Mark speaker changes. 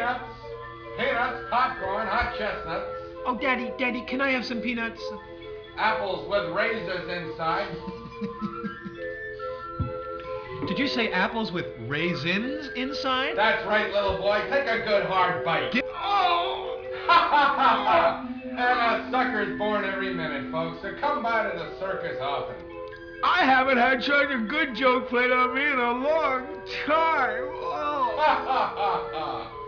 Speaker 1: peanuts, popcorn, hot chestnuts.
Speaker 2: Oh, Daddy, can I have some peanuts?
Speaker 1: Apples with razors inside.
Speaker 2: Did you say apples with raisins inside?
Speaker 1: That's right, little boy. Take a good hard bite.
Speaker 2: Oh!
Speaker 1: Ha ha ha ha! And a sucker's born every minute, folks. So come by to the circus often.
Speaker 2: I haven't had such a good joke played on me in a long time. Oh.
Speaker 1: Ha ha ha ha!